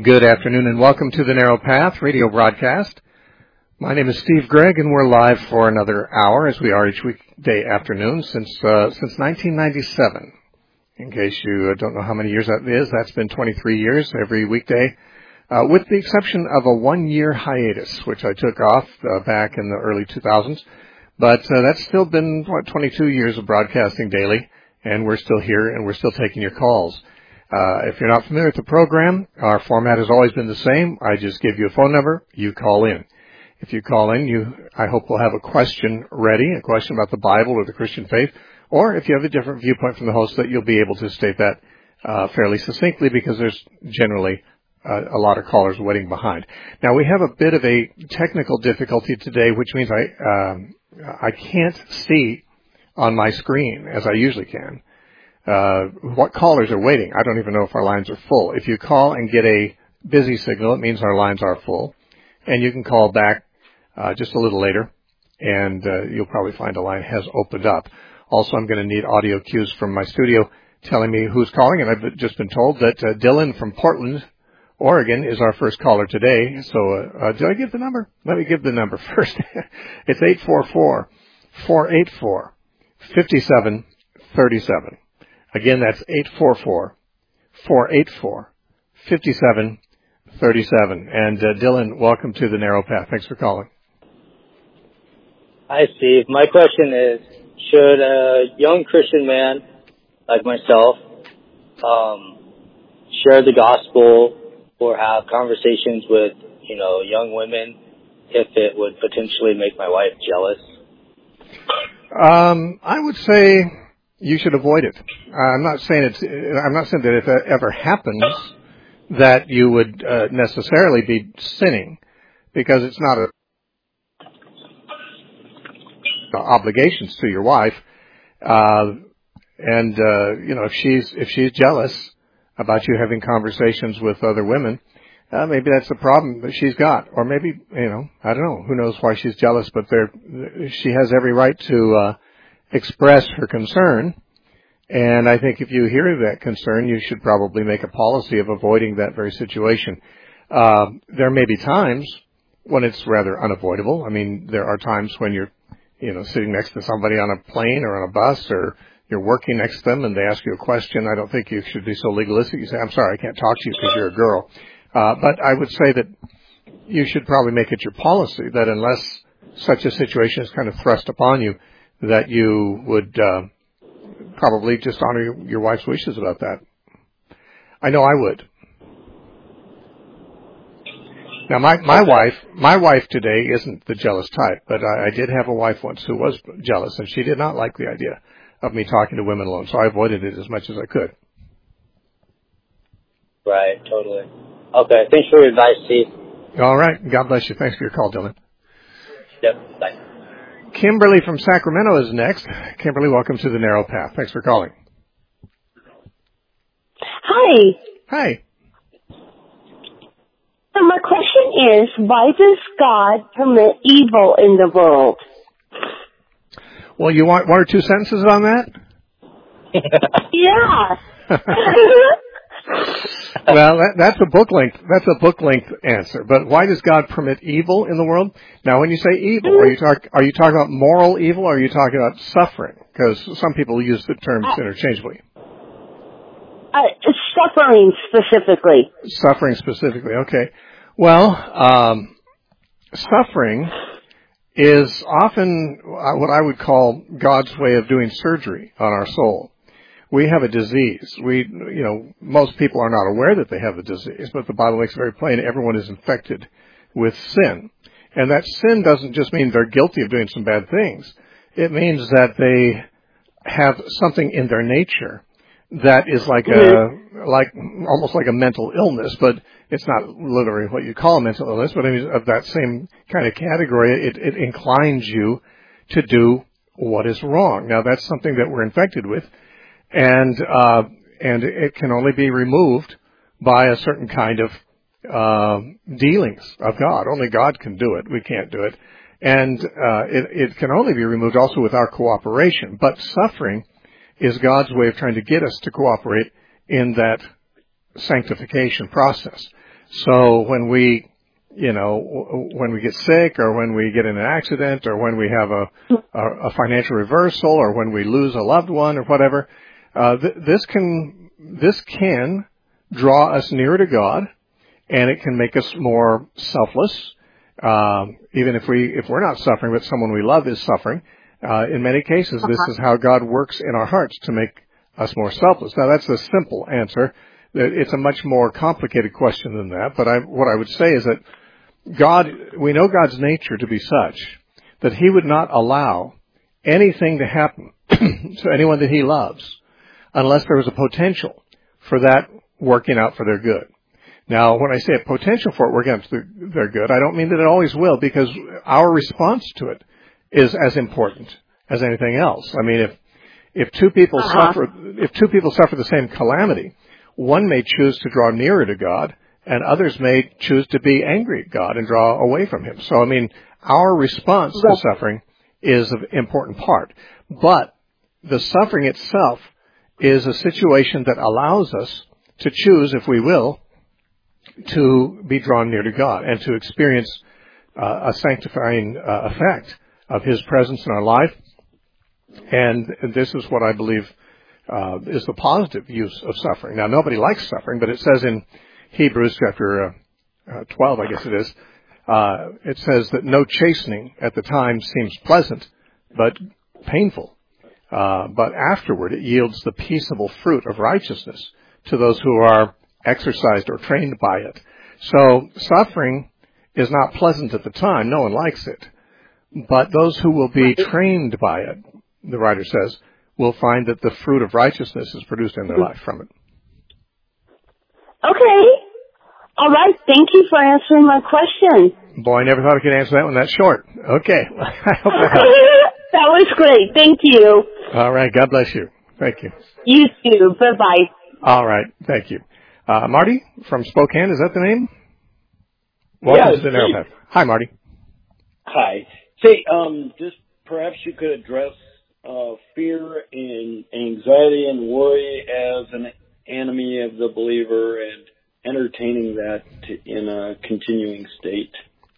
Good afternoon and welcome to the Narrow Path radio broadcast. My name is Steve Gregg and we're live for another hour as we are each weekday afternoon since 1997. In case you don't know how many years that is, that's been 23 years every weekday, with the exception of a 1-year hiatus, which I took off back in the early 2000s. But that's still been, 22 years of broadcasting daily, and we're still here and we're still taking your calls. If you're not familiar with the program, our format has always been the same. I just give you a phone number, you call in. If you call in, I hope we'll have a question ready, a question about the Bible or the Christian faith, or if you have a different viewpoint from the host, that you'll be able to state that fairly succinctly, because there's generally a lot of callers waiting behind. Now, we have a bit of a technical difficulty today, which means I can't see on my screen as I usually can what callers are waiting. I don't even know if our lines are full. If you call and get a busy signal, it means our lines are full. And you can call back just a little later, and you'll probably find a line has opened up. Also, I'm going to need audio cues from my studio telling me who's calling, and I've just been told that Dylan from Portland, Oregon, is our first caller today. So did I give the number? Let me give the number first. It's 844-484-5737. Again, that's 844-484-5737. And Dylan, welcome to the Narrow Path. Thanks for calling. Hi, Steve. My question is, should a young Christian man like myself share the gospel or have conversations with, young women if it would potentially make my wife jealous? I would say you should avoid it. I'm not saying that if it ever happens that you would necessarily be sinning, because it's not obligations to your wife. If she's jealous about you having conversations with other women, maybe that's the problem that she's got. Or maybe, I don't know, who knows why she's jealous, but she has every right to express her concern. And I think if you hear that concern, you should probably make a policy of avoiding that very situation. There may be times when it's rather unavoidable. I mean, there are times when you're, sitting next to somebody on a plane or on a bus, or you're working next to them and they ask you a question. I don't think you should be so legalistic. You say, I'm sorry, I can't talk to you because you're a girl. But I would say that you should probably make it your policy that unless such a situation is kind of thrust upon you, that you would probably just honor your wife's wishes about that. I know I would. Now, my wife today isn't the jealous type, but I did have a wife once who was jealous, and she did not like the idea of me talking to women alone, so I avoided it as much as I could. Right, totally. Okay, thanks for your advice, Steve. All right, God bless you. Thanks for your call, Dylan. Yep, bye. Kimberly from Sacramento is next. Kimberly, welcome to the Narrow Path. Thanks for calling. Hi. Hi. So my question is, why does God permit evil in the world? Well, you want one or two sentences on that? Yeah. Well, that's a book length. That's a book length answer. But why does God permit evil in the world? Now, when you say evil, are you talking about moral evil, or are you talking about suffering? Because some people use the terms interchangeably. Suffering specifically. Suffering specifically. Okay. Well, suffering is often what I would call God's way of doing surgery on our soul. We have a disease. Most people are not aware that they have the disease, but the Bible makes it very plain everyone is infected with sin. And that sin doesn't just mean they're guilty of doing some bad things. It means that they have something in their nature that is almost like a mental illness, but it's not literally what you call a mental illness, but I mean, of that same kind of category, it inclines you to do what is wrong. Now, that's something that we're infected with, and it can only be removed by a certain kind of dealings of God. Only God can do it. We can't do it. And it can only be removed also with our cooperation. But suffering is God's way of trying to get us to cooperate in that sanctification process. So when we get sick, or when we get in an accident, or when we have a financial reversal, or when we lose a loved one, or whatever, this can draw us nearer to God, and it can make us more selfless. Even if we're not suffering, but someone we love is suffering. In many cases, this is how God works in our hearts to make us more selfless. Now, that's a simple answer. It's a much more complicated question than that. But what I would say is that we know God's nature to be such that He would not allow anything to happen to anyone that He loves unless there was a potential for that working out for their good. Now, when I say a potential for it working out for their good, I don't mean that it always will, because our response to it is as important as anything else. I mean, if two people suffer the same calamity, one may choose to draw nearer to God, and others may choose to be angry at God and draw away from Him. So, I mean, our response to suffering is an important part. But the suffering itself is a situation that allows us to choose, if we will, to be drawn near to God and to experience a sanctifying effect of His presence in our life. And this is what I believe is the positive use of suffering. Now, nobody likes suffering, but it says in Hebrews chapter 12, I guess it is, it says that no chastening at the time seems pleasant, but painful. But afterward it yields the peaceable fruit of righteousness to those who are exercised or trained by it. So suffering is not pleasant at the time. No one likes it. But those who will be trained by it, the writer says, will find that the fruit of righteousness is produced in their life from it. Okay. All right. Thank you for answering my question. Boy, I never thought I could answer that one that short. Okay. That was great. Thank you. All right. God bless you. Thank you. You too. Bye-bye. All right. Thank you. Marty from Spokane, is that the name? Welcome to the Narrow Path. Hi, Marty. Hi. Say, just perhaps you could address fear and anxiety and worry as an enemy of the believer and entertaining that in a continuing state.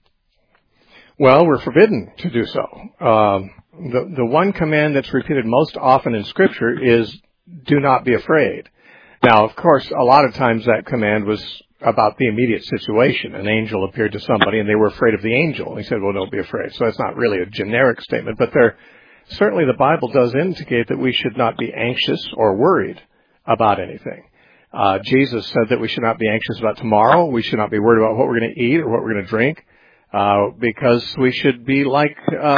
Well, we're forbidden to do so. The one command that's repeated most often in Scripture is, do not be afraid. Now, of course, a lot of times that command was about the immediate situation. An angel appeared to somebody and they were afraid of the angel. And he said, well, don't be afraid. So that's not really a generic statement, but certainly the Bible does indicate that we should not be anxious or worried about anything. Jesus said that we should not be anxious about tomorrow. We should not be worried about what we're going to eat or what we're going to drink, because we should be like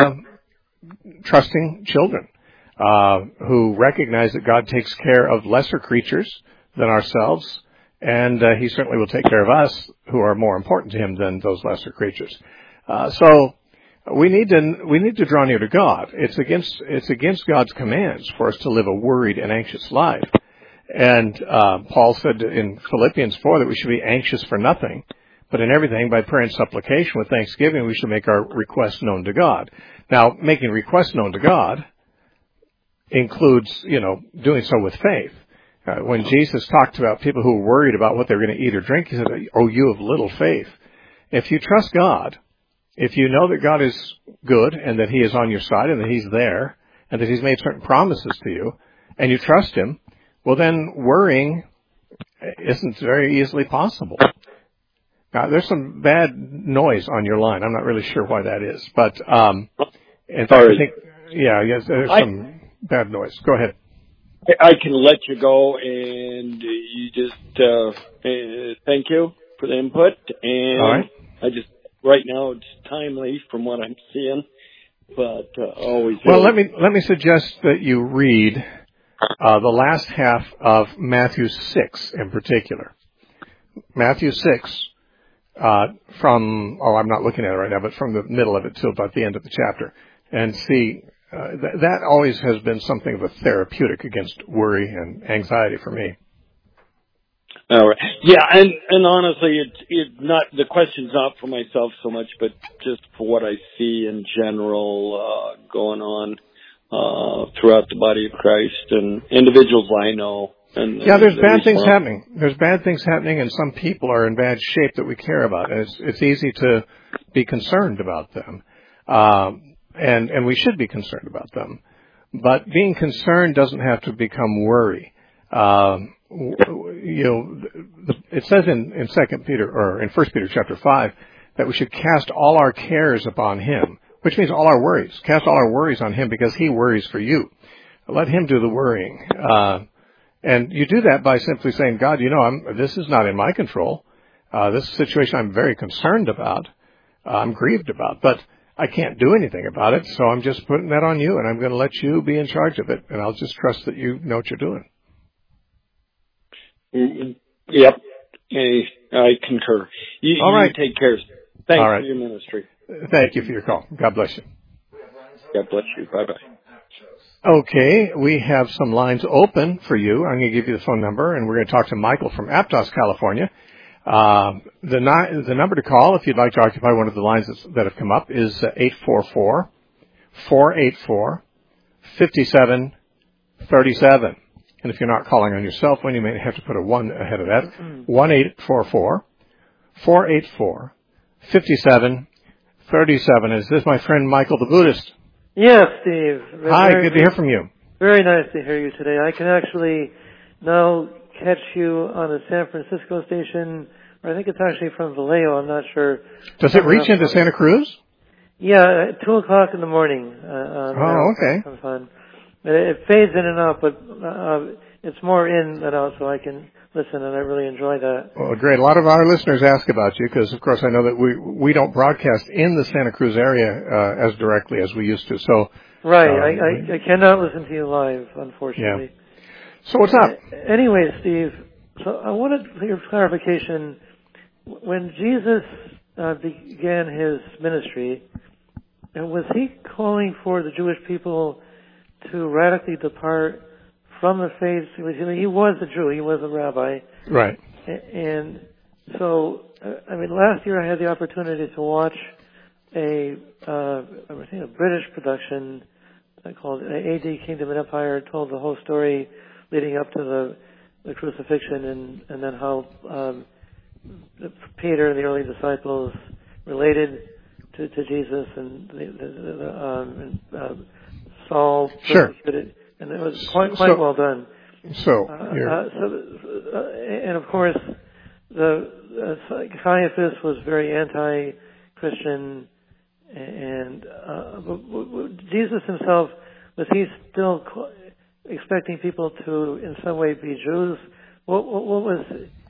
trusting children who recognize that God takes care of lesser creatures than ourselves, and He certainly will take care of us, who are more important to Him than those lesser creatures. So we need to draw near to God. It's against God's commands for us to live a worried and anxious life. And Paul said in Philippians 4 that we should be anxious for nothing, but in everything by prayer and supplication with thanksgiving we should make our requests known to God. Now, making requests known to God includes, doing so with faith. When Jesus talked about people who were worried about what they were going to eat or drink, He said, "Oh, you of little faith." If you trust God, if you know that God is good and that He is on your side and that He's there and that He's made certain promises to you, and you trust Him, well, then worrying isn't very easily possible. Now, there's some bad noise on your line. I'm not really sure why that is, but in fact, I think, yes, there's some bad noise. Go ahead. I can let you go, and you just thank you for the input. And all right. Right now it's timely from what I'm seeing, but always. Well, let me suggest that you read the last half of Matthew 6 in particular. Matthew 6, I'm not looking at it right now, but from the middle of it till about the end of the chapter, and see. That always has been something of a therapeutic against worry and anxiety for me. All right. Yeah, and honestly, it's not, the question's not for myself so much, but just for what I see in general going on throughout the body of Christ and individuals I know There's bad things happening. There's bad things happening, and some people are in bad shape that we care about. And it's easy to be concerned about them, and we should be concerned about them. But being concerned doesn't have to become worry. It says in 2 Peter or in 1 Peter chapter 5 that we should cast all our cares upon Him, which means all our worries. Cast all our worries on Him because He worries for you. Let Him do the worrying. And you do that by simply saying, God, this is not in my control. This situation I'm very concerned about. I'm grieved about, but I can't do anything about it. So I'm just putting that on you, and I'm going to let you be in charge of it. And I'll just trust that you know what you're doing. Yep. I concur. All right. You take care. Thanks for your ministry. Thank you for your call. God bless you. God bless you. Bye-bye. Okay, we have some lines open for you. I'm going to give you the phone number, and we're going to talk to Michael from Aptos, California. The number to call, if you'd like to occupy one of the lines that have come up, is 844-484-5737. And if you're not calling on your cell phone, you may have to put a 1 ahead of that. 1-844-484-5737. Is this my friend Michael the Buddhist? Yes, Steve. Hi, good to hear from you. Very nice to hear you today. I can actually now catch you on a San Francisco station, or I think it's actually from Vallejo, I'm not sure. Does it reach into Santa Cruz? Yeah, at 2 o'clock in the morning. Okay. Some fun. It fades in and out, but it's more in than out, so I can listen, and I really enjoy that. Well, great. A lot of our listeners ask about you because, of course, I know that we don't broadcast in the Santa Cruz area as directly as we used to. So right, I cannot listen to you live, unfortunately. Yeah. So what's up? Anyway, Steve, so I wanted your clarification. When Jesus began his ministry, was he calling for the Jewish people to radically depart from the faith? He was a Jew. He was a rabbi. Right. And so, last year I had the opportunity to watch a British production called A.D. Kingdom and Empire. It told the whole story leading up to the crucifixion and then how Peter and the early disciples related to Jesus and Saul persecuted. Sure. And it was quite well done. And of course, Caiaphas was very anti-Christian, and Jesus himself, was he still expecting people to, in some way, be Jews? What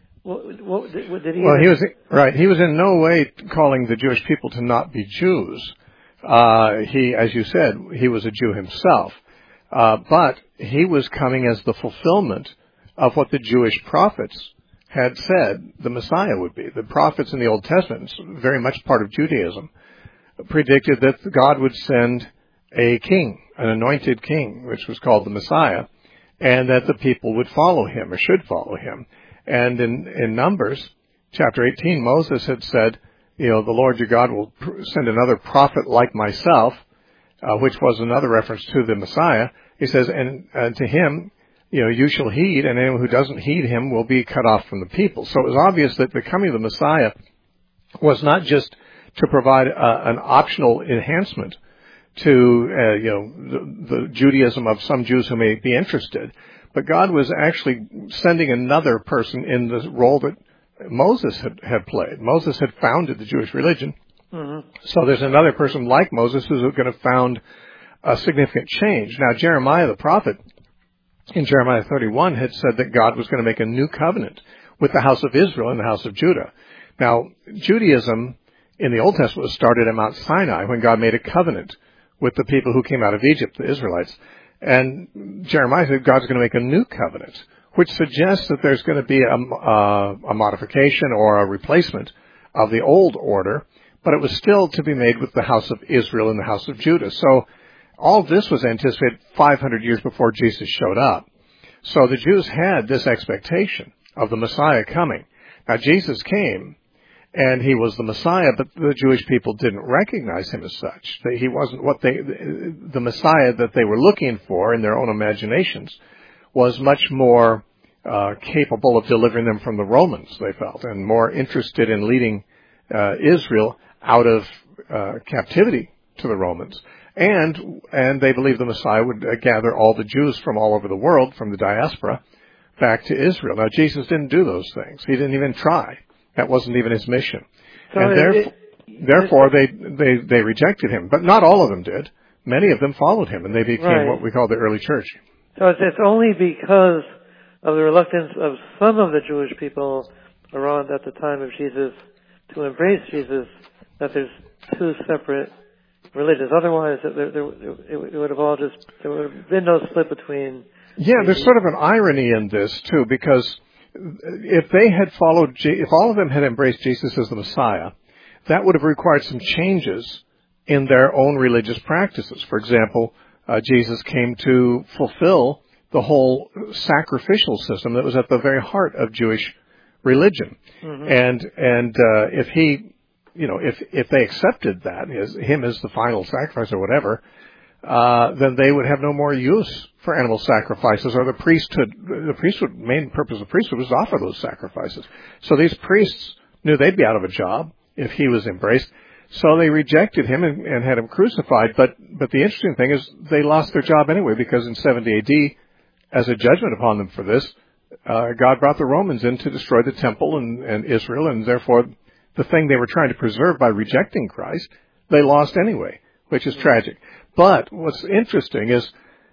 did he? Well, he was right. He was in no way calling the Jewish people to not be Jews. He, as you said, he was a Jew himself. But he was coming as the fulfillment of what the Jewish prophets had said the Messiah would be. The prophets in the Old Testament, very much part of Judaism, predicted that God would send a king, an anointed king, which was called the Messiah, and that the people would follow him or should follow him. And in Numbers, chapter 18, Moses had said, the Lord your God will send another prophet like myself, which was another reference to the Messiah. He says, and to him, you shall heed, and anyone who doesn't heed him will be cut off from the people. So it was obvious that the coming of the Messiah was not just to provide an optional enhancement to, the Judaism of some Jews who may be interested, but God was actually sending another person in the role that Moses had played. Moses had founded the Jewish religion. Mm-hmm. So there's another person like Moses who's going to found a significant change. Now, Jeremiah the prophet, in Jeremiah 31, had said that God was going to make a new covenant with the house of Israel and the house of Judah. Now, Judaism in the Old Testament was started at Mount Sinai when God made a covenant with the people who came out of Egypt, the Israelites. And Jeremiah said God's going to make a new covenant, which suggests that there's going to be a modification or a replacement of the old order, but it was still to be made with the house of Israel and the house of Judah. So all this was anticipated 500 years before Jesus showed up. So the Jews had this expectation of the Messiah coming. Now, Jesus came, and he was the Messiah, but the Jewish people didn't recognize him as such. He wasn't what the Messiah that they were looking for in their own imaginations was much more capable of delivering them from the Romans, they felt, and more interested in leading Israel out of captivity to the Romans. And they believed the Messiah would gather all the Jews from all over the world, from the diaspora, back to Israel. Now, Jesus didn't do those things. He didn't even try. That wasn't even his mission. So and therefore, they rejected him. But not all of them did. Many of them followed him, and they became what we call the early church. So it's only because of the reluctance of some of the Jewish people around at the time of Jesus to embrace Jesus that there's two separate religions. Otherwise, it would have all just, there would have been no split between. Yeah, there's sort of an irony in this too, because if they had followed, if all of them had embraced Jesus as the Messiah, that would have required some changes in their own religious practices. For example, Jesus came to fulfill the whole sacrificial system that was at the very heart of Jewish religion. Mm-hmm. And if he, if they accepted that as him as the final sacrifice or whatever, then they would have no more use for animal sacrifices, or the priesthood. The priesthood, main purpose of the priesthood was to offer those sacrifices. So these priests knew they'd be out of a job if he was embraced. So they rejected him and had him crucified. But the interesting thing is they lost their job anyway, because in 70 AD, as a judgment upon them for this, God brought the Romans in to destroy the temple and Israel, and therefore the thing they were trying to preserve by rejecting Christ, they lost anyway, which is tragic. But what's interesting is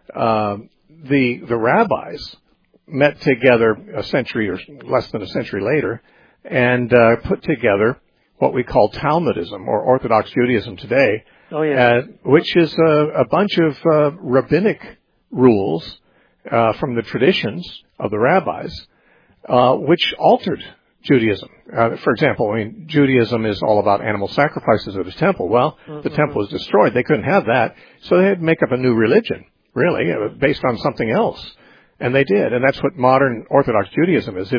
the rabbis met together a century or less than a century later and put together what we call Talmudism, or Orthodox Judaism today, which is a bunch of rabbinic rules from the traditions of the rabbis, which altered Judaism. For example, Judaism is all about animal sacrifices at the temple. Well, the temple was destroyed. They couldn't have that, so they had to make up a new religion, really, based on something else. And they did, and that's what modern Orthodox Judaism is.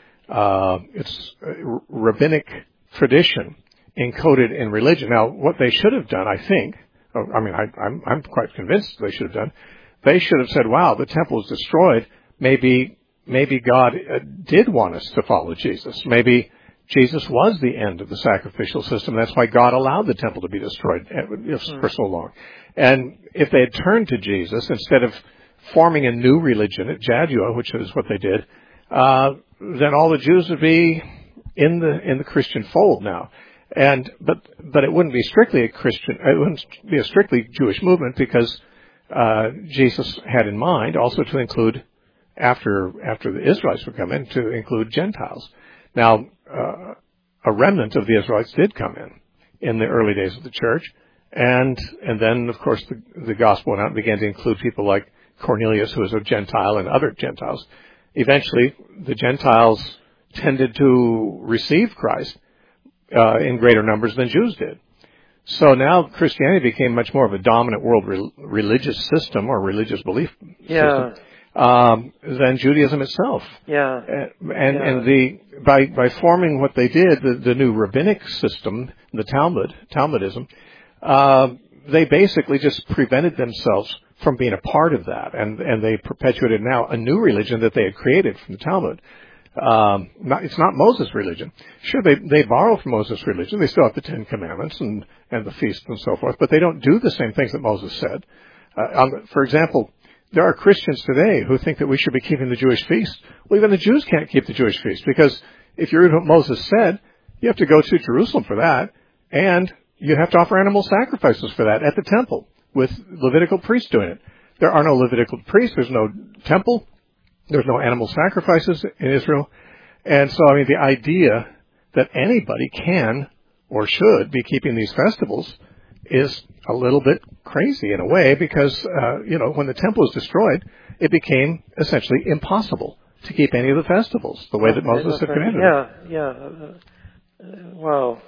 It's rabbinic tradition encoded in religion. Now, what they should have done, I think, I'm quite convinced they should have done, they should have said, wow, the temple was destroyed. Maybe God did want us to follow Jesus. Maybe Jesus was the end of the sacrificial system. That's why God allowed the temple to be destroyed for so long. And if they had turned to Jesus instead of forming a new religion at Jadua, which is what they did, then all the Jews would be in the Christian fold now. But it wouldn't be strictly it wouldn't be a strictly Jewish movement, because Jesus had in mind also to include, after the Israelites would come in, to include Gentiles. Now, a remnant of the Israelites did come in the early days of the church, and then, of course, the gospel went out and began to include people like Cornelius, who was a Gentile, and other Gentiles. Eventually, the Gentiles tended to receive Christ in greater numbers than Jews did. So now Christianity became much more of a dominant world religious system, or religious belief system, than Judaism itself. By forming what they did, the new rabbinic system, the Talmudism, they basically just prevented themselves from being a part of that, and they perpetuated now a new religion that they had created from the Talmud. It's not Moses' religion. Sure, they borrow from Moses' religion. They still have the Ten Commandments and the feasts and so forth, but they don't do the same things that Moses said. For example, there are Christians today who think that we should be keeping the Jewish feast. Well, even the Jews can't keep the Jewish feast, because if you read what Moses said, you have to go to Jerusalem for that, and you have to offer animal sacrifices for that at the temple, with Levitical priests doing it. There are no Levitical priests. There's no temple. There's no animal sacrifices in Israel. And so, the idea that anybody can or should be keeping these festivals is a little bit crazy in a way, because, when the temple was destroyed, it became essentially impossible to keep any of the festivals the way that Moses had commanded. Wow.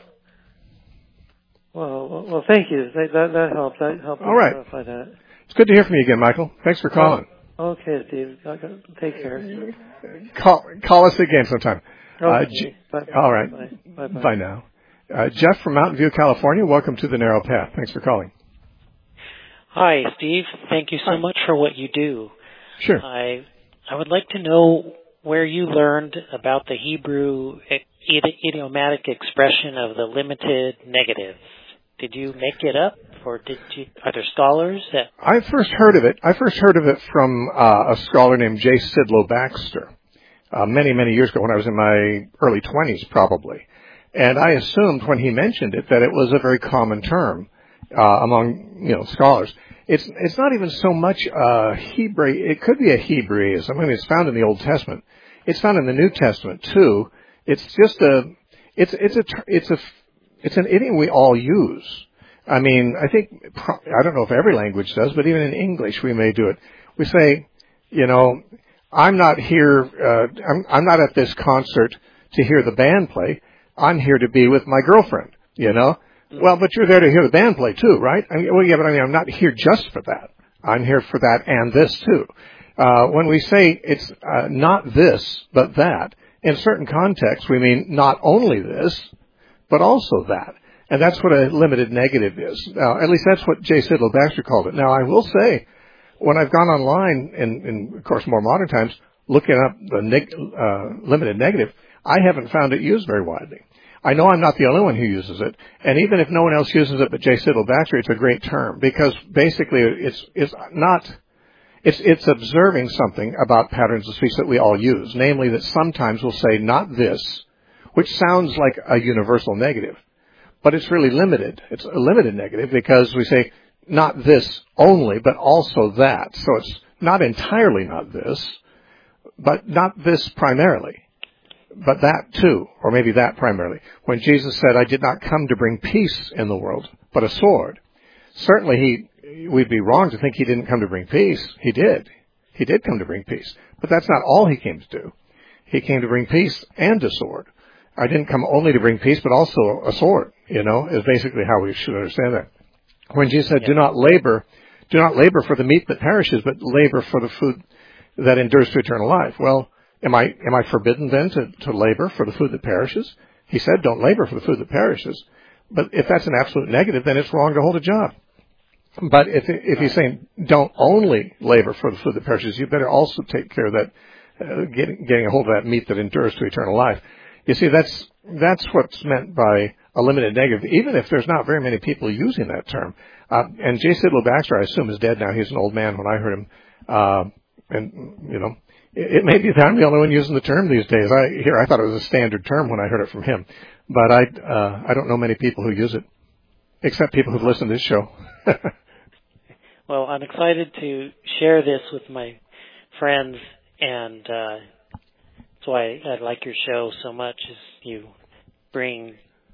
Well, thank you. That helped. All right. Clarify that. It's good to hear from you again, Michael. Thanks for calling. Okay, Steve. Take care. Call us again sometime. Okay. All right. Bye-bye. Bye now. Jeff from Mountain View, California. Welcome to The Narrow Path. Thanks for calling. Hi, Steve. Thank you so much for what you do. Sure. I would like to know where you learned about the Hebrew idiomatic expression of the limited negatives. Did you make it up, or are there scholars that... I first heard of it from a scholar named J. Sidlow Baxter many, many years ago when I was in my early 20s, probably. And I assumed when he mentioned it that it was a very common term among scholars. It's not even so much Hebrew. It could be a Hebraism. I mean, it's found in the Old Testament. It's found in the New Testament too. It's just it's an idiom we all use. I mean, I don't know if every language does, but even in English we may do it. We say, I'm not here. I'm not at this concert to hear the band play. I'm here to be with my girlfriend. Well, but you're there to hear the band play too, right? I'm not here just for that. I'm here for that and this too. When we say it's not this, but that, in certain contexts we mean not only this, but also that. And that's what a limited negative is. Now, at least that's what J. Sidlow Baxter called it. Now, I will say, when I've gone online, in of course, more modern times, looking up the limited negative, I haven't found it used very widely. I know I'm not the only one who uses it, and even if no one else uses it but J. Sidlow Baxter, it's a great term, because basically it's observing something about patterns of speech that we all use, namely that sometimes we'll say not this, which sounds like a universal negative, but it's really limited. It's a limited negative because we say not this only, but also that. So it's not entirely not this, but not this primarily. But that too, or maybe that primarily. When Jesus said, I did not come to bring peace in the world, but a sword. Certainly we'd be wrong to think he didn't come to bring peace. He did. He did come to bring peace. But that's not all he came to do. He came to bring peace and a sword. I didn't come only to bring peace, but also a sword, is basically how we should understand that. When Jesus said, do not labor for the meat that perishes, but labor for the food that endures to eternal life. Well, Am I forbidden then to labor for the food that perishes? He said, don't labor for the food that perishes. But if that's an absolute negative, then it's wrong to hold a job. But if he's saying, don't only labor for the food that perishes, you better also take care of that, getting a hold of that meat that endures to eternal life. You see, that's what's meant by a limited negative, even if there's not very many people using that term. And J. Sidlow Baxter, I assume, is dead now. He's an old man when I heard him. It may be that I'm the only one using the term these days. I thought it was a standard term when I heard it from him, but I don't know many people who use it, except people who've listened to this show. Well, I'm excited to share this with my friends, and that's why I like your show so much. Is you bring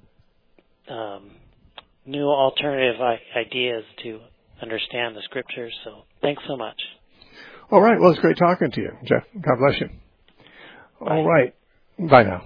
new alternative ideas to understand the scriptures. So, thanks so much. All right. Well, it's great talking to you, Jeff. God bless you. Bye. All right. Bye now.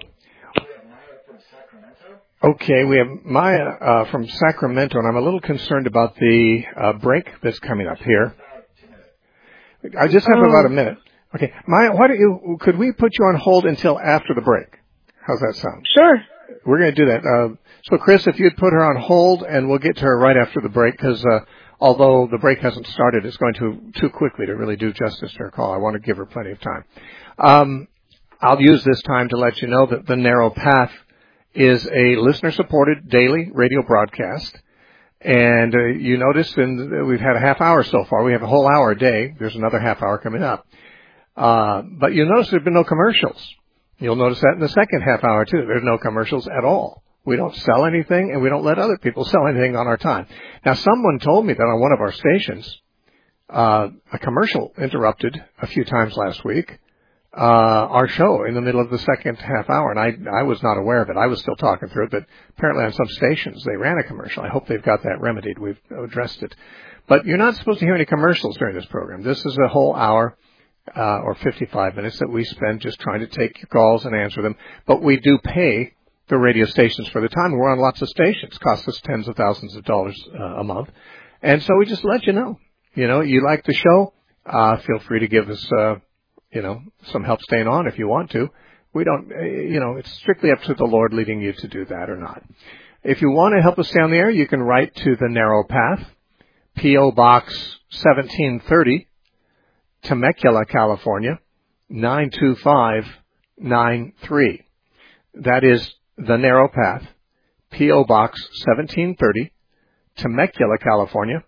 Okay, we have Maya from Sacramento, and I'm a little concerned about the break that's coming up here. I just have about a minute. Okay, Maya, could we put you on hold until after the break? How's that sound? Sure. We're going to do that. So, Chris, if you'd put her on hold, and we'll get to her right after the break, because although the break hasn't started, it's going too quickly to really do justice to her call. I want to give her plenty of time. I'll use this time to let you know that The Narrow Path is a listener-supported daily radio broadcast. And you notice we've had a half hour so far. We have a whole hour a day. There's another half hour coming up. But you'll notice there have been no commercials. You'll notice that in the second half hour, too. There's no commercials at all. We don't sell anything, and we don't let other people sell anything on our time. Now, someone told me that on one of our stations, a commercial interrupted a few times last week our show in the middle of the second half hour, and I was not aware of it. I was still talking through it, but apparently on some stations they ran a commercial. I hope they've got that remedied. We've addressed it. But you're not supposed to hear any commercials during this program. This is a whole hour or 55 minutes that we spend just trying to take your calls and answer them. But we do pay the radio stations for the time. We're on lots of stations. It costs us tens of thousands of dollars a month. And so we just let you know. You like the show, feel free to give us some help staying on if you want to. We don't, it's strictly up to the Lord leading you to do that or not. If you want to help us stay on the air, you can write to The Narrow Path, P.O. Box 1730, Temecula, California, 92593. That is The Narrow Path, P.O. Box 1730, Temecula, California,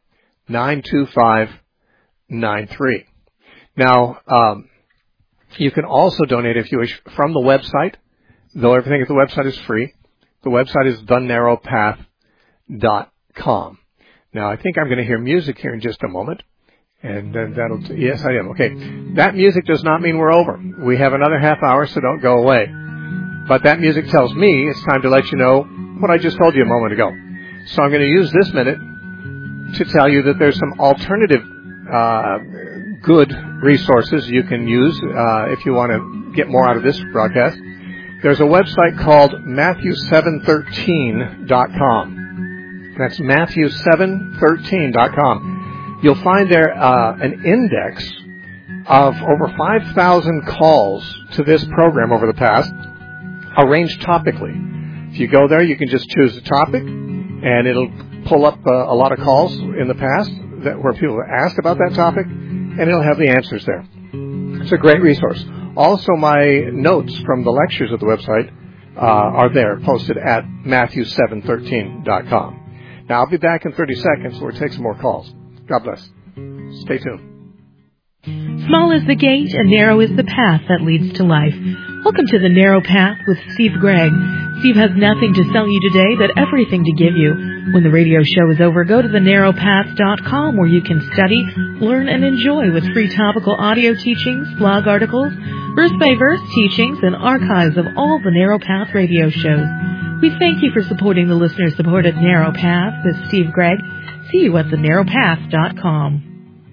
92593. Now, you can also donate if you wish from the website, though everything at the website is free. The website is thenarrowpath.com. Now, I think I'm going to hear music here in just a moment. And then yes, I am. Okay. That music does not mean we're over. We have another half hour, so don't go away. But that music tells me it's time to let you know what I just told you a moment ago. So I'm going to use this minute to tell you that there's some alternative good resources you can use if you want to get more out of this broadcast. There's a website called Matthew713.com. That's Matthew713.com. You'll find there an index of over 5,000 calls to this program over the past, arranged topically. If you go there, you can just choose a topic, and it'll pull up a lot of calls in the past where people have asked about that topic, and it'll have the answers there. It's a great resource. Also, my notes from the lectures at the website are there, posted at Matthew713.com. Now, I'll be back in 30 seconds, so we'll take some more calls. God bless. Stay tuned. Small is the gate and narrow is the path that leads to life. Welcome to The Narrow Path with Steve Gregg. Steve has nothing to sell you today, but everything to give you. When the radio show is over, go to thenarrowpath.com where you can study, learn, and enjoy with free topical audio teachings, blog articles, verse-by-verse teachings, and archives of all the Narrow Path radio shows. We thank you for supporting the listener-supported Narrow Path with Steve Gregg. See you at thenarrowpath.com.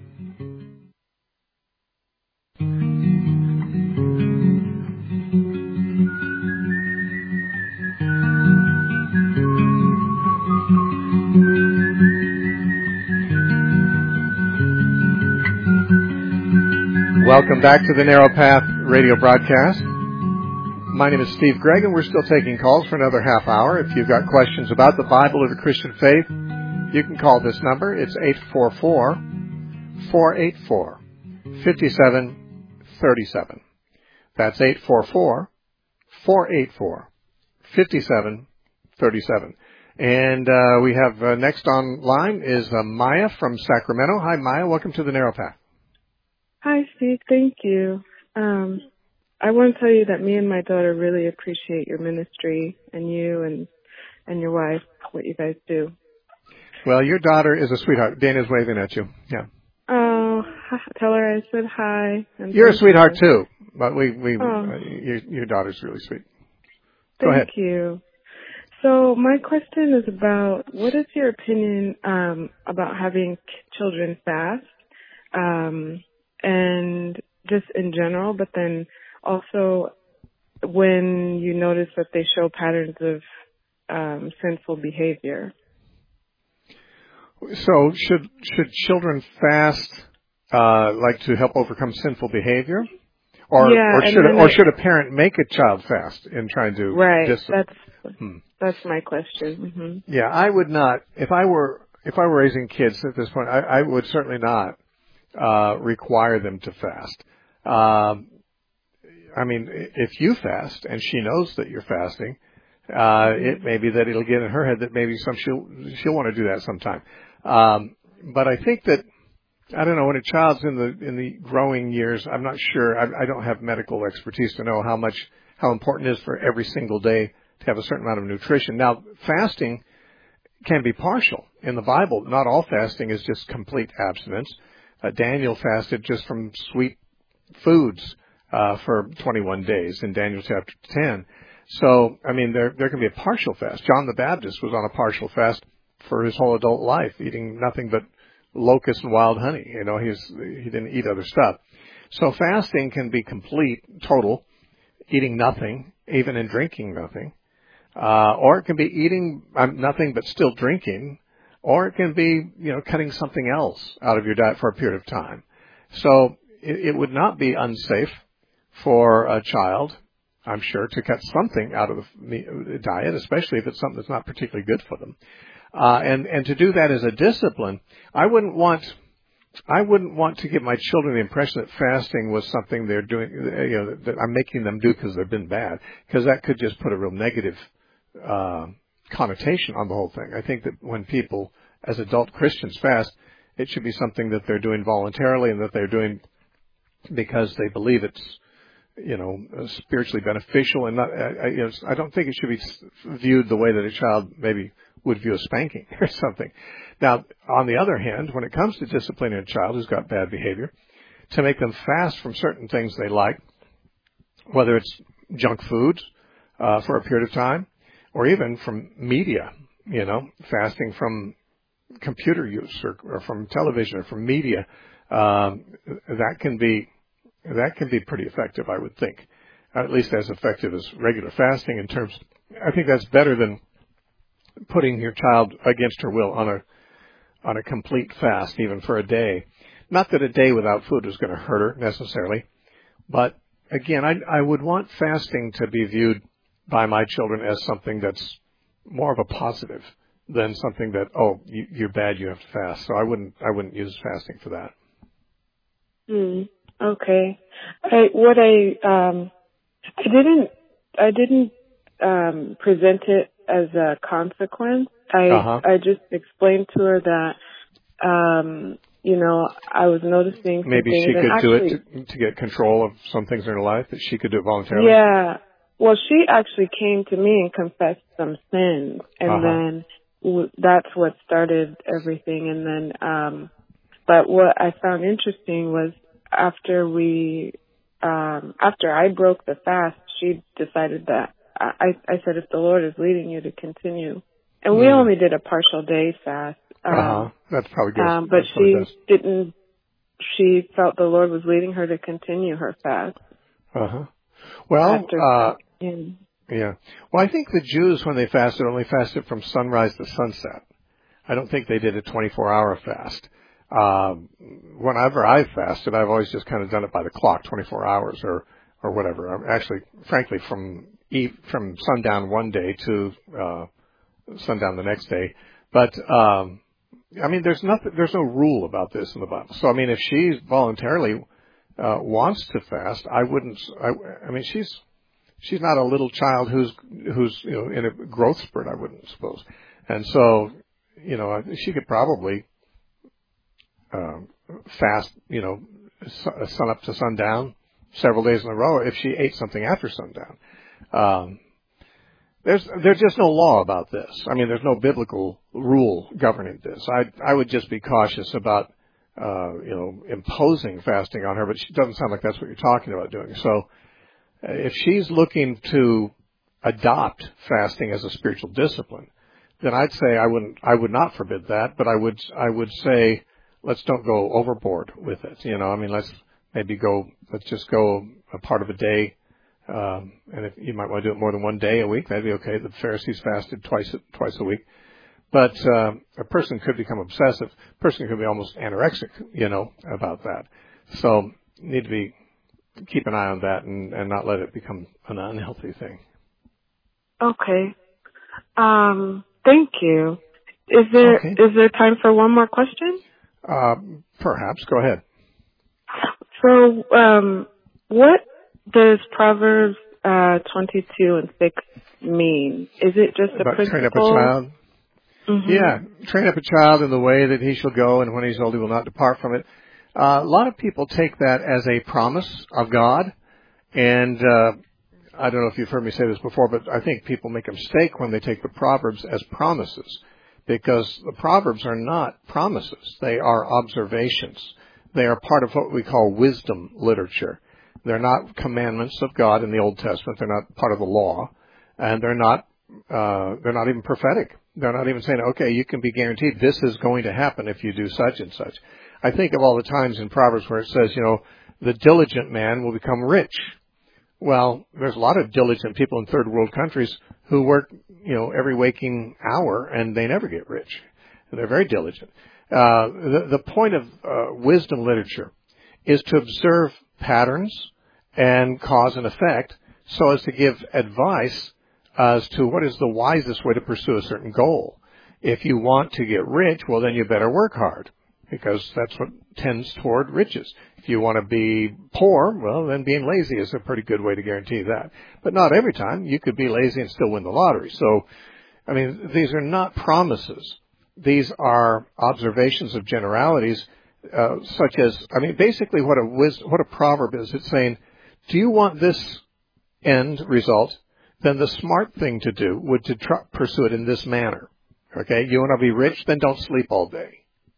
Welcome back to the Narrow Path radio broadcast. My name is Steve Gregg, and we're still taking calls for another half hour. If you've got questions about the Bible or the Christian faith, you can call this number. It's 844-484-5737. That's 844-484-5737. And we have next online is Maya from Sacramento. Hi, Maya. Welcome to the Narrow Path. Hi, Steve. Thank you. I want to tell you that me and my daughter really appreciate your ministry and you and your wife, what you guys do. Well, your daughter is a sweetheart. Dana's waving at you. Yeah. Oh, tell her I said hi. You're a sweetheart too, but your daughter's really sweet. Go ahead. Thank you. So my question is about what is your opinion about having children fast, and just in general, but then also when you notice that they show patterns of sinful behavior. So should children fast like to help overcome sinful behavior? Or should a parent make a child fast in trying to discipline? That's my question. Mm-hmm. Yeah, I would not. If I were raising kids at this point, I would certainly not require them to fast. I mean, if you fast and she knows that you're fasting, it may be that it'll get in her head that maybe she'll want to do that sometime. But I think that, I don't know, when a child's in the growing years, I'm not sure. I don't have medical expertise to know how important it is for every single day to have a certain amount of nutrition. Now, fasting can be partial. In the Bible, not all fasting is just complete abstinence. Daniel fasted just from sweet foods for 21 days in Daniel chapter 10. So, I mean, there can be a partial fast. John the Baptist was on a partial fast for his whole adult life, eating nothing but locusts and wild honey. You know, he didn't eat other stuff. So fasting can be complete, total, eating nothing, even in drinking nothing. Or it can be eating nothing but still drinking. Or it can be, cutting something else out of your diet for a period of time. So it would not be unsafe for a child, I'm sure, to cut something out of the diet, especially if it's something that's not particularly good for them. And to do that as a discipline, I wouldn't want I wouldn't want to give my children the impression that fasting was something they're doing, that I'm making them do because they've been bad, because that could just put a real negative connotation on the whole thing. I think that when people, as adult Christians, fast, it should be something that they're doing voluntarily and that they're doing because they believe it's, spiritually beneficial, and not. I don't think it should be viewed the way that a child maybe would view a spanking or something. Now, on the other hand, when it comes to disciplining a child who's got bad behavior, to make them fast from certain things they like, whether it's junk foods for a period of time, or even from media, fasting from computer use or from television or from media, that can be pretty effective, I would think, at least as effective as regular fasting in terms. I think that's better than putting your child against her will on a complete fast, even for a day. Not that a day without food is going to hurt her necessarily, but again, I would want fasting to be viewed by my children as something that's more of a positive than something that, you're bad, you have to fast. So I wouldn't use fasting for that. Okay. I didn't present it as a consequence. I just explained to her that, I was noticing maybe she could do it to get control of some things in her life, that she could do it voluntarily. Yeah. Well, she actually came to me and confessed some sins, and then that's what started everything. And then, but what I found interesting was after I broke the fast, she decided that I said, if the Lord is leading you to continue, and we only did a partial day fast. That's probably good. But she felt the Lord was leading her to continue her fast. Well, yeah. Well, I think the Jews, when they fasted, only fasted from sunrise to sunset. I don't think they did a 24-hour fast. Whenever I've fasted, I've always just kind of done it by the clock, 24 hours or whatever. Actually, frankly, from sundown one day to sundown the next day. But there's no rule about this in the Bible. So if she voluntarily wants to fast, she's not a little child who's in a growth spurt, I wouldn't suppose. And so, she could probably fast, sun up to sundown several days in a row if she ate something after sundown. There's just no law about this. There's no biblical rule governing this. I would just be cautious about, imposing fasting on her, but it doesn't sound like that's what you're talking about doing. So if she's looking to adopt fasting as a spiritual discipline, then I'd say I would not forbid that, but I would say, let's don't go overboard with it. Let's just go a part of a day. And if you might want to do it more than one day a week, that'd be okay. The Pharisees fasted twice a week. But, a person could become obsessive. A person could be almost anorexic, about that. So, need to keep an eye on that and not let it become an unhealthy thing. Okay. Thank you. Is there time for one more question? Perhaps. Go ahead. So, what does Proverbs 22:6 mean? Is it just a principle? Train up a child. Yeah, train up a child in the way that he shall go, and when he's old, he will not depart from it. A lot of people take that as a promise of God, and I don't know if you've heard me say this before, but I think people make a mistake when they take the Proverbs as promises, because the Proverbs are not promises. They are observations. They are part of what we call wisdom literature. They're not commandments of God in the Old Testament. They're not part of the law, and they're not even prophetic. They're not even saying, okay, you can be guaranteed this is going to happen if you do such and such. I think of all the times in Proverbs where it says, the diligent man will become rich. Well, there's a lot of diligent people in third world countries who work, every waking hour and they never get rich. They're very diligent. The point of wisdom literature is to observe patterns and cause and effect so as to give advice as to what is the wisest way to pursue a certain goal. If you want to get rich, well, then you better work hard. because that's what tends toward riches. If you want to be poor, well, then being lazy is a pretty good way to guarantee that. But not every time. You could be lazy and still win the lottery. So, I mean, these are not promises. These are observations of generalities, such as, I mean, basically what a proverb is. It's saying, do you want this end result? Then the smart thing to do would to pursue it in this manner. Okay? You want to be rich? Then don't sleep all day.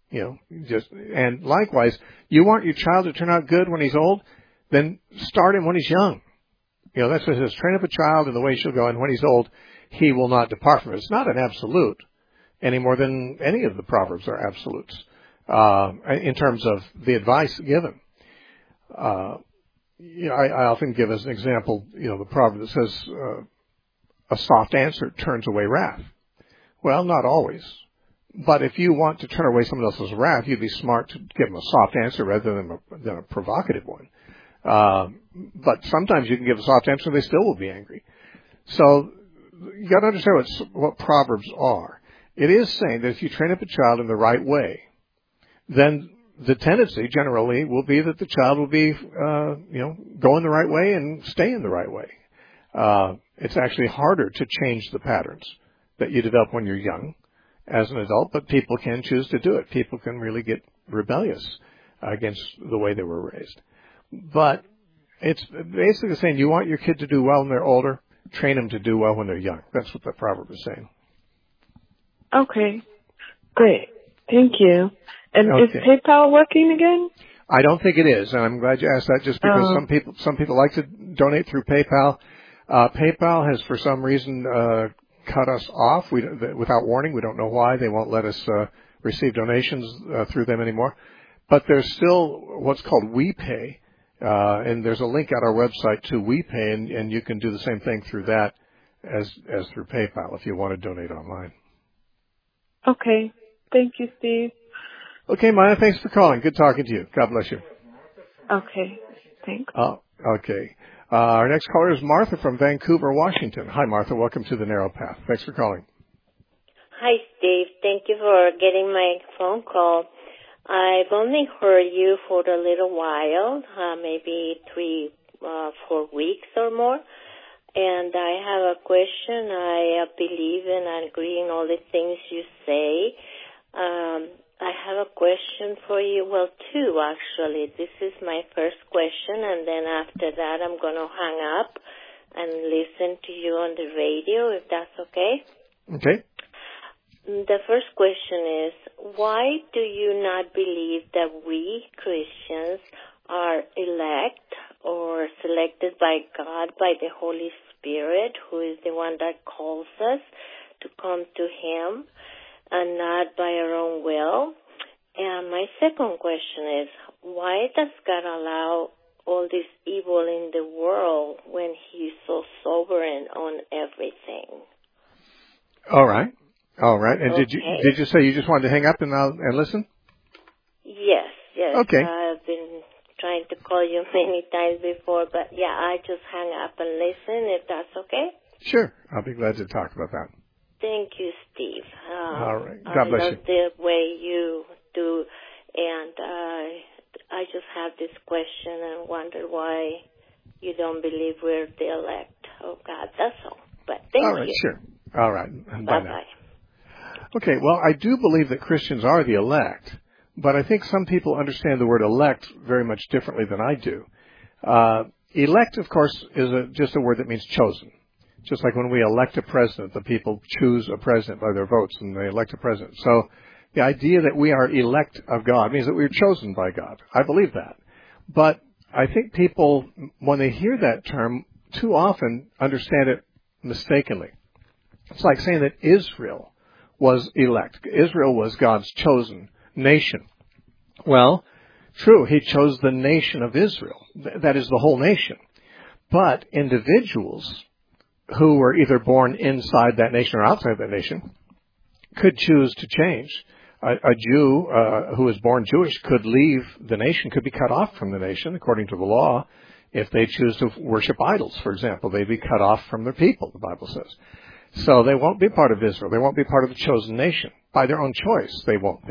And likewise, you want your child to turn out good when he's old? Then start him when he's young. That's what it says. Train up a child in the way he shall go, and when he's old, he will not depart from it. It's not an absolute any more than any of the Proverbs are absolutes, in terms of the advice given. I often give as an example, the proverb that says, a soft answer turns away wrath. Well, not always. But if you want to turn away someone else's wrath, you'd be smart to give them a soft answer rather than a provocative one. But sometimes you can give a soft answer and they still will be angry. So you got to understand what Proverbs are. It is saying that if you train up a child in the right way, then the tendency generally will be that the child will be, go in the right way and stay in the right way. It's actually harder to change the patterns that you develop when you're young as an adult, but people can choose to do it. People can really get rebellious against the way they were raised. But it's basically saying you want your kid to do well when they're older, train them to do well when they're young. That's what the proverb is saying. Okay, great. Thank you. And okay. Is PayPal working again? I don't think it is, and I'm glad you asked that just because some people like to donate through PayPal. PayPal has, for some reason, cut us off without warning. We don't know why. They won't let us receive donations through them anymore. But there's still what's called WePay, and there's a link at our website to WePay, and you can do the same thing through that as through PayPal if you want to donate online. Okay. Thank you, Steve. Okay, Maya, thanks for calling. Good talking to you. God bless you. Okay. Thanks. Okay. Our next caller is Martha from Vancouver, Washington. Hi, Martha. Welcome to the Narrow Path. Thanks for calling. Hi, Steve. Thank you for getting my phone call. I've only heard you for a little while, maybe 4 weeks or more. And I have a question. I believe and I agree in all the things you say. I have a question for you. Well, two, actually. This is my first question, and then after that I'm going to hang up and listen to you on the radio, if that's okay. Okay. The first question is, why do you not believe that we Christians are elect or selected by God, by the Holy Spirit, who is the one that calls us to come to Him, and not by our own will? And my second question is, why does God allow all this evil in the world when He's so sovereign on everything? All right. And okay. did you say you just wanted to hang up and listen? Yes. Okay. I've been trying to call you many times before, but yeah, I just hang up and listen, if that's okay. Sure. I'll be glad to talk about that. Thank you, Steve. All right. God bless you. I love the way you do, and I just have this question and wonder why you don't believe we're the elect of God. That's all. But thank you. All right, sure. All right. Bye-bye. Okay, well, I do believe that Christians are the elect, but I think some people understand the word elect very much differently than I do. Elect, of course, is just a word that means chosen. Just like when we elect a president, the people choose a president by their votes, and they elect a president. So the idea that we are elect of God means that we are chosen by God. I believe that. But I think people, when they hear that term, too often understand it mistakenly. It's like saying that Israel was elect. Israel was God's chosen nation. Well, true, He chose the nation of Israel. That is the whole nation. But individuals who were either born inside that nation or outside that nation could choose to change. A Jew who was born Jewish could leave the nation, could be cut off from the nation according to the law. If they choose to worship idols, for example, they'd be cut off from their people, the Bible says. So they won't be part of Israel. They won't be part of the chosen nation. By their own choice, they won't be.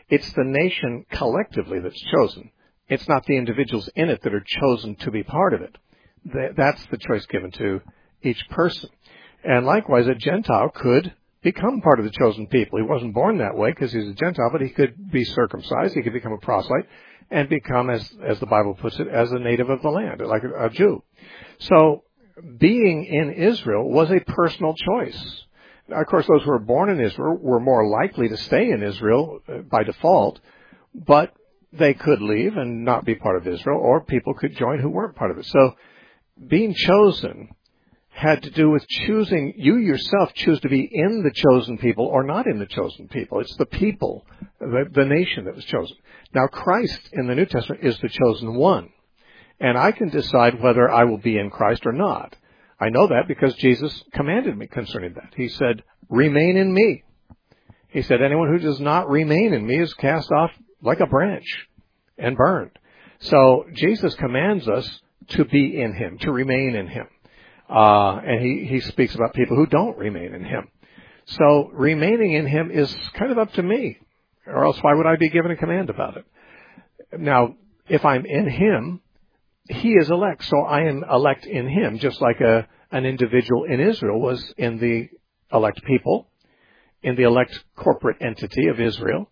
It's the nation collectively that's chosen. It's not the individuals in it that are chosen to be part of it. That's the choice given to each person. And likewise, a Gentile could become part of the chosen people. He wasn't born that way because he's a Gentile, but he could be circumcised. He could become a proselyte and become, as the Bible puts it, as a native of the land, like a Jew. So being in Israel was a personal choice. Now, of course, those who were born in Israel were more likely to stay in Israel by default, but they could leave and not be part of Israel, or people could join who weren't part of it. So being chosen had to do with choosing, you yourself choose to be in the chosen people or not in the chosen people. It's the people, the nation that was chosen. Now, Christ in the New Testament is the chosen one. And I can decide whether I will be in Christ or not. I know that because Jesus commanded me concerning that. He said, remain in me. He said, anyone who does not remain in me is cast off like a branch and burned. So Jesus commands us to be in him, to remain in him. And he speaks about people who don't remain in him. So remaining in him is kind of up to me, or else why would I be given a command about it? Now, if I'm in him, he is elect, so I am elect in him, just like an individual in Israel was in the elect people, in the elect corporate entity of Israel.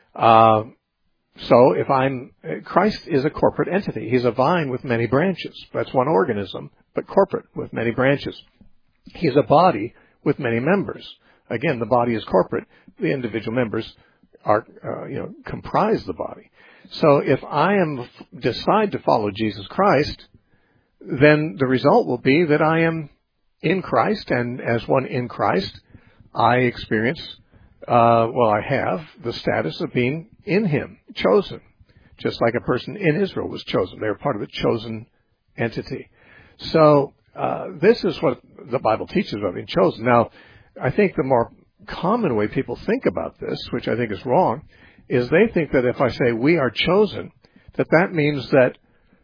So if Christ is a corporate entity. He's a vine with many branches. That's one organism, but corporate with many branches. He's a body with many members. Again, the body is corporate. The individual members are, comprise the body. So if I decide to follow Jesus Christ, then the result will be that I am in Christ, and as one in Christ, I experience, I have the status of being in him, chosen, just like a person in Israel was chosen. They were part of a chosen entity. So this is what the Bible teaches about being chosen. Now, I think the more common way people think about this, which I think is wrong, is they think that if I say we are chosen, that means that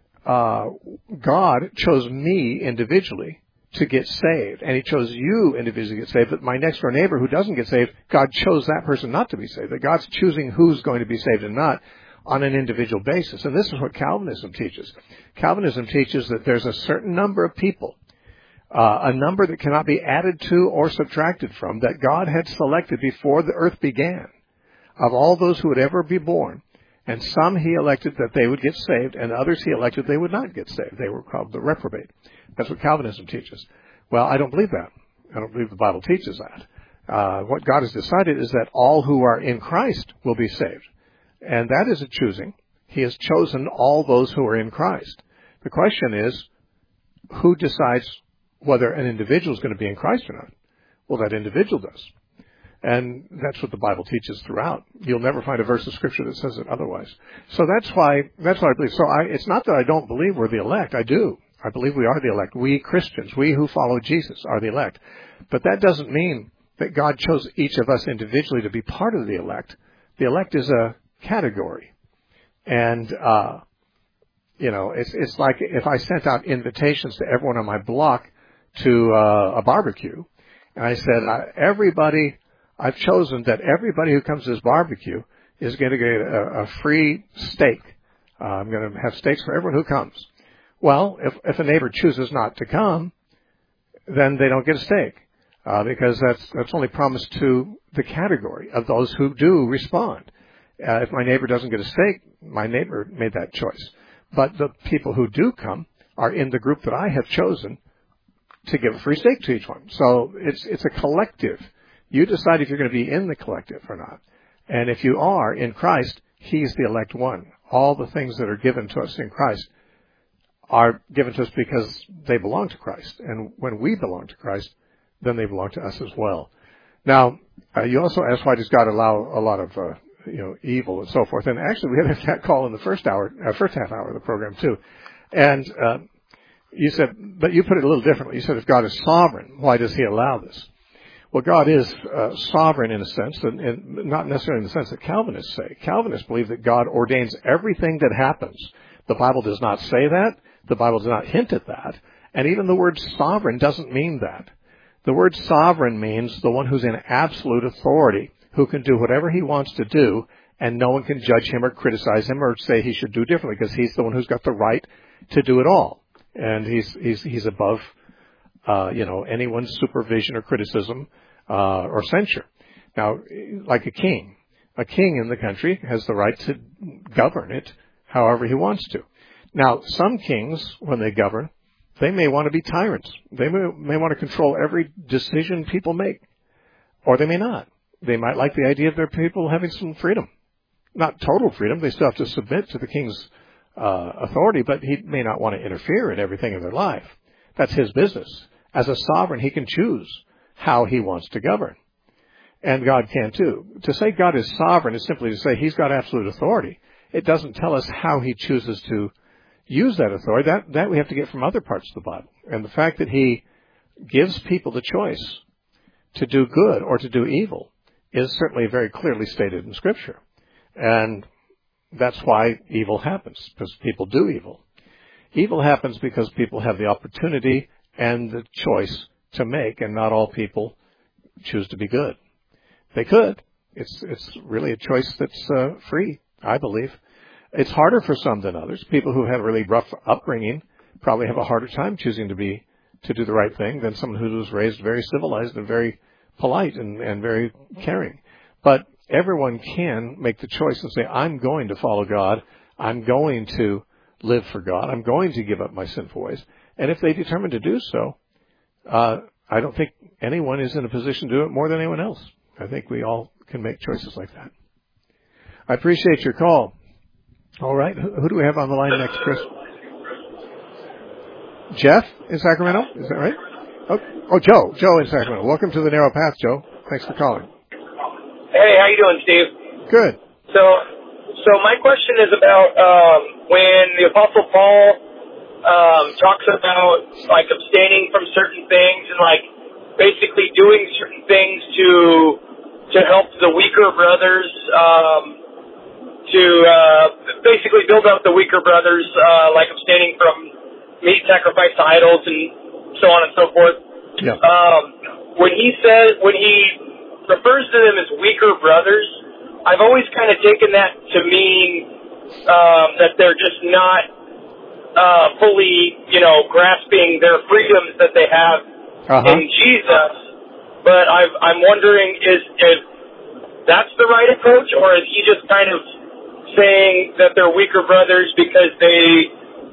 God chose me individually to get saved, and he chose you individually to get saved, but my next door neighbor who doesn't get saved, God chose that person not to be saved, that God's choosing who's going to be saved and not on an individual basis. And this is what Calvinism teaches. Calvinism teaches that there's a certain number of people, a number that cannot be added to or subtracted from, that God had selected before the earth began, of all those who would ever be born. And some he elected that they would get saved, and others he elected they would not get saved. They were called the reprobate. That's what Calvinism teaches. Well, I don't believe that. I don't believe the Bible teaches that. What God has decided is that all who are in Christ will be saved. And that is a choosing. He has chosen all those who are in Christ. The question is, who decides whether an individual is going to be in Christ or not? Well, that individual does. And that's what the Bible teaches throughout. You'll never find a verse of Scripture that says it otherwise. So that's why I believe. So it's not that I don't believe we're the elect. I do. I believe we are the elect. We Christians, we who follow Jesus, are the elect. But that doesn't mean that God chose each of us individually to be part of the elect. The elect is a category. And, it's like if I sent out invitations to everyone on my block to a barbecue, and I said, I've chosen that everybody who comes to this barbecue is going to get a free steak. I'm going to have steaks for everyone who comes. Well, if a neighbor chooses not to come, then they don't get a steak, because that's only promised to the category of those who do respond. If my neighbor doesn't get a steak, my neighbor made that choice. But the people who do come are in the group that I have chosen to give a free steak to each one. So it's a collective. You decide if you're going to be in the collective or not. And if you are in Christ, he's the elect one. All the things that are given to us in Christ are given to us because they belong to Christ. And when we belong to Christ, then they belong to us as well. Now, you also asked, why does God allow a lot of evil and so forth? And actually, we had that call in the first half hour of the program too. And you said, but you put it a little differently. You said, if God is sovereign, why does he allow this? Well, God is sovereign in a sense, and not necessarily in the sense that Calvinists say. Calvinists believe that God ordains everything that happens. The Bible does not say that. The Bible does not hint at that. And even the word sovereign doesn't mean that. The word sovereign means the one who's in absolute authority, who can do whatever he wants to do, and no one can judge him or criticize him or say he should do differently, because he's the one who's got the right to do it all, and he's above anyone's supervision or criticism or censure. Now, like a king in the country has the right to govern it however he wants to. Now, some kings, when they govern, they may want to be tyrants. They may want to control every decision people make, or they may not. They might like the idea of their people having some freedom. Not total freedom. They still have to submit to the king's authority, but he may not want to interfere in everything in their life. That's his business. As a sovereign, he can choose how he wants to govern. And God can too. To say God is sovereign is simply to say he's got absolute authority. It doesn't tell us how he chooses to use that authority. That we have to get from other parts of the Bible. And the fact that he gives people the choice to do good or to do evil is certainly very clearly stated in Scripture. And that's why evil happens, because people do evil. Evil happens because people have the opportunity and the choice to make, and not all people choose to be good. They could. It's really a choice that's free, I believe. It's harder for some than others. People who have a really rough upbringing probably have a harder time choosing to do the right thing than someone who was raised very civilized and very polite and very caring. But everyone can make the choice and say, I'm going to follow God. I'm going to live for God. I'm going to give up my sinful ways. And if they determine to do so, I don't think anyone is in a position to do it more than anyone else. I think we all can make choices like that. I appreciate your call. All right. Who do we have on the line next, Chris? Jeff in Sacramento? Is that right? Oh, Joe. Joe in Sacramento. Welcome to the Narrow Path, Joe. Thanks for calling. Hey, how you doing, Steve? Good. So my question is about when the Apostle Paul talks about like abstaining from certain things and like basically doing certain things to help the weaker brothers, to basically build up the weaker brothers, like abstaining from meat sacrificed to idols and so on and so forth. Yeah. When he refers to them as weaker brothers, I've always kind of taken that to mean that they're just not fully, grasping their freedoms that they have in Jesus. But I'm wondering, is that's the right approach, or is he just kind of saying that they're weaker brothers because they,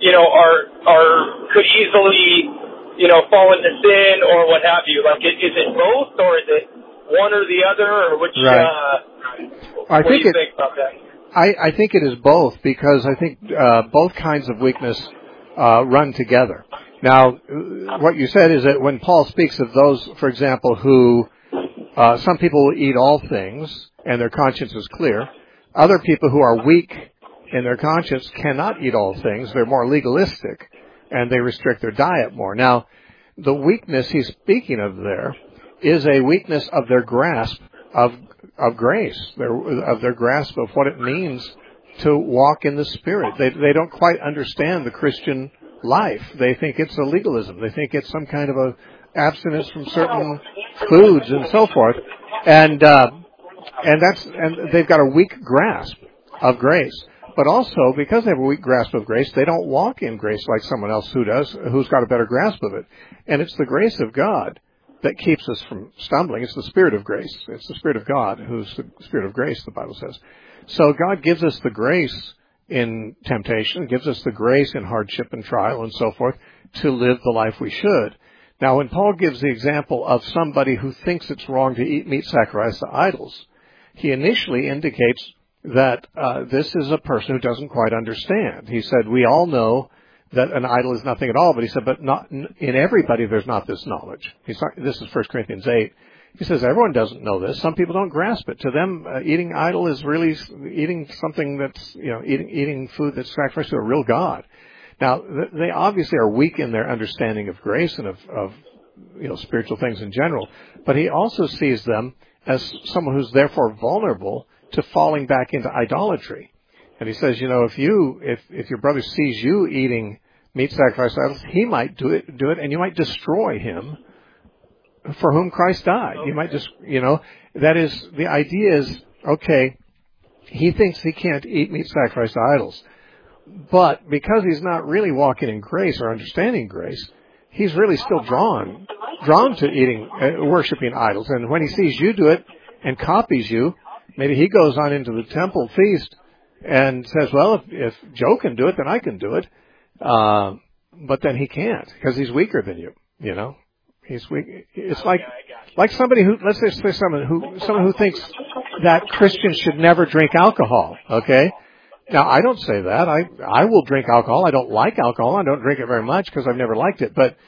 could easily, fall into sin or what have you? Like, is it both, or is it one or the other, or which? Right. What do you think about that? I think it is both, because I think both kinds of weakness run together. Now, what you said is that when Paul speaks of those, for example, who some people will eat all things and their conscience is clear. Other people who are weak in their conscience cannot eat all things. They're more legalistic and they restrict their diet more. Now, the weakness he's speaking of there is a weakness of their grasp of grace, of their grasp of what it means to walk in the Spirit. They don't quite understand the Christian life. They think it's a legalism. They think it's some kind of a abstinence from certain foods and so forth. And they've got a weak grasp of grace. But also, because they have a weak grasp of grace, they don't walk in grace like someone else who does, who's got a better grasp of it. And it's the grace of God that keeps us from stumbling. It's the Spirit of grace. It's the Spirit of God who's the Spirit of grace, the Bible says. So God gives us the grace in temptation, gives us the grace in hardship and trial and so forth to live the life we should. Now, when Paul gives the example of somebody who thinks it's wrong to eat meat sacrificed to idols, he initially indicates that this is a person who doesn't quite understand. He said, we all know that an idol is nothing at all, but he said, but not in everybody there's not this knowledge. This is 1 Corinthians 8. He says everyone doesn't know this. Some people don't grasp it. To them, eating idol is really eating something that's, eating food that's sacrificed to a real God. Now, they obviously are weak in their understanding of grace and of spiritual things in general, but he also sees them as someone who's therefore vulnerable to falling back into idolatry. And he says, if your brother sees you eating meat sacrificed to idols, he might do it, and you might destroy him for whom Christ died. You might just, that is, the idea is, okay, he thinks he can't eat meat sacrificed to idols. But because he's not really walking in grace or understanding grace, he's really still drawn to eating, worshiping idols. And when he sees you do it and copies you, maybe he goes on into the temple feast and says, well, if Joe can do it, then I can do it. But then he can't because he's weaker than you, you know. He's weak. It's like somebody who, let's say someone who thinks that Christians should never drink alcohol, okay? Now, I don't say that. I will drink alcohol. I don't like alcohol. I don't drink it very much because I've never liked it. But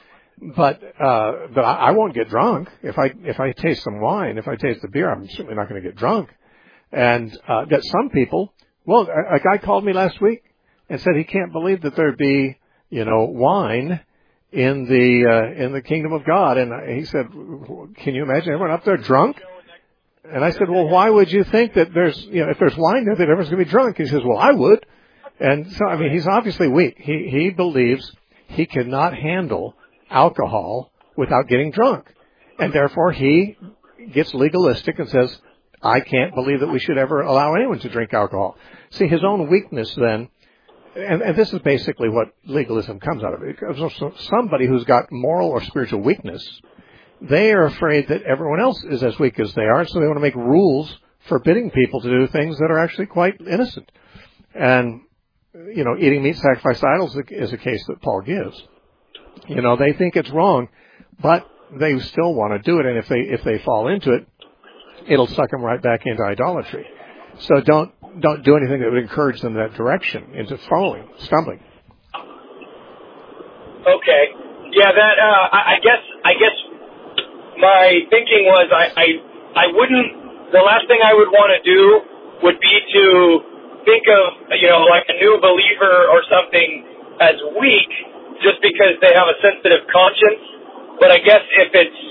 I won't get drunk if I taste some wine. If I taste the beer, I'm certainly not going to get drunk. And that some people, well, a guy called me last week and said he can't believe that there'd be, you know, wine in the kingdom of God. And he said, can you imagine everyone up there drunk? And I said, well, why would you think that if there's wine there, that everyone's going to be drunk? He says, well, I would. And so, I mean, he's obviously weak. He believes he cannot handle alcohol without getting drunk. And therefore, he gets legalistic and says, I can't believe that we should ever allow anyone to drink alcohol. See, his own weakness then, and this is basically what legalism comes out of. It comes from somebody who's got moral or spiritual weakness. They are afraid that everyone else is as weak as they are, so they want to make rules forbidding people to do things that are actually quite innocent. And, you know, eating meat sacrificed to idols is a case that Paul gives. You know, they think it's wrong, but they still want to do it, and if they fall into it, it'll suck them right back into idolatry. So don't do anything that would encourage them in that direction, into stumbling. Okay. Yeah, that I guess my thinking was I wouldn't. The last thing I would want to do would be to think of, you know, like a new believer or something as weak just because they have a sensitive conscience. But I guess if it's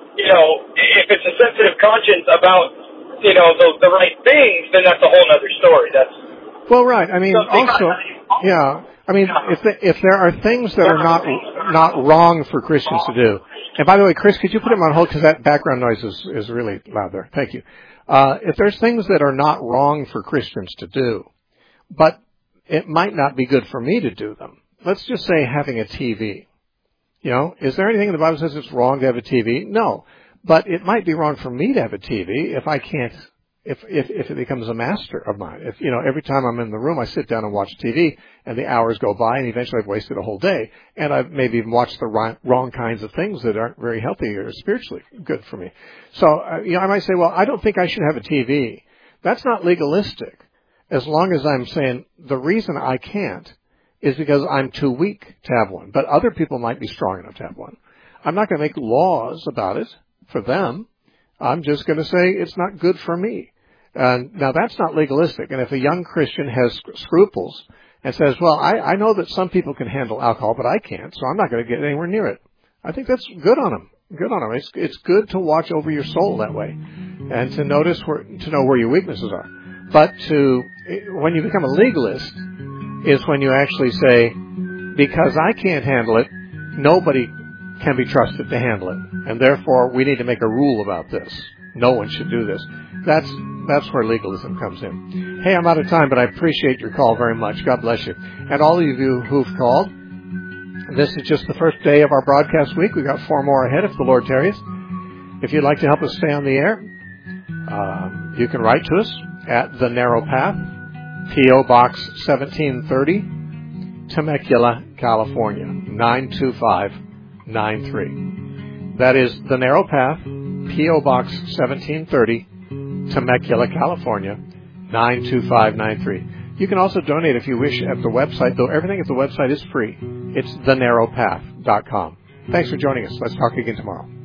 a sensitive conscience about, you know, the right things, then that's a whole other story. Well, right. I mean, also, yeah. I mean, if there are things that are not wrong for Christians to do. And by the way, Chris, could you put him on hold because that background noise is really loud there. Thank you. If there's things that are not wrong for Christians to do, but it might not be good for me to do them. Let's just say having a TV. You know, is there anything in the Bible that says it's wrong to have a TV? No. But it might be wrong for me to have a TV if I can't, if it becomes a master of mine. If, you know, every time I'm in the room, I sit down and watch TV and the hours go by and eventually I've wasted a whole day. And I've maybe even watched the wrong kinds of things that aren't very healthy or spiritually good for me. So, you know, I might say, well, I don't think I should have a TV. That's not legalistic. As long as I'm saying the reason I can't is because I'm too weak to have one. But other people might be strong enough to have one. I'm not going to make laws about it for them. I'm just going to say it's not good for me. Now, that's not legalistic. And if a young Christian has scruples and says, well, I know that some people can handle alcohol, but I can't, so I'm not going to get anywhere near it. I think that's good on them. Good on them. It's good to watch over your soul that way and to know where your weaknesses are. But when you become a legalist is when you actually say, because I can't handle it, nobody can be trusted to handle it. And therefore, we need to make a rule about this. No one should do this. That's where legalism comes in. Hey, I'm out of time, but I appreciate your call very much. God bless you. And all of you who've called, this is just the first day of our broadcast week. We've got 4 more ahead if the Lord tarries. If you'd like to help us stay on the air, you can write to us at The Narrow Path, P.O. Box 1730, Temecula, California, 92593. That is The Narrow Path, P.O. Box 1730, Temecula, California, 92593. You can also donate if you wish at the website, though everything at the website is free. It's thenarrowpath.com. Thanks for joining us. Let's talk again tomorrow.